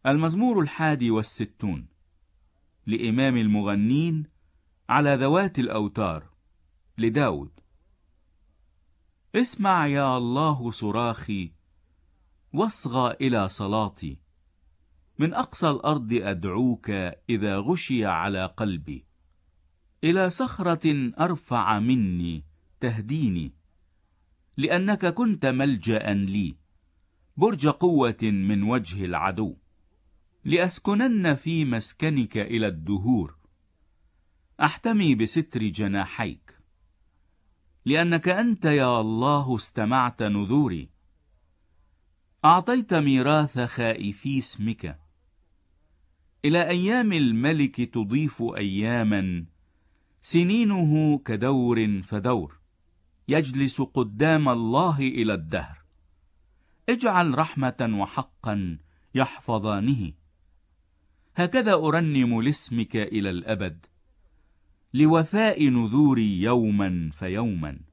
المزمور 61 لإمام المغنين على ذوات الأوتار لداود. اسمع يا الله صراخي، واصغى إلى صلاتي. من أقصى الأرض أدعوك إذا غشي على قلبي. إلى صخرة أرفع مني تهديني، لأنك كنت ملجأ لي، برج قوة من وجه العدو. لأسكنن في مسكنك إلى الدهور، أحتمي بستر جناحيك. لأنك أنت يا الله استمعت نذوري، أعطيت ميراث خائفي اسمك. إلى أيام الملك تضيف أياما، سنينه كدور فدور. يجلس قدام الله إلى الدهر. اجعل رحمة وحقا يحفظانه. هكذا أرنم لاسمك إلى الأبد، لوفاء نذوري يوما فيوما.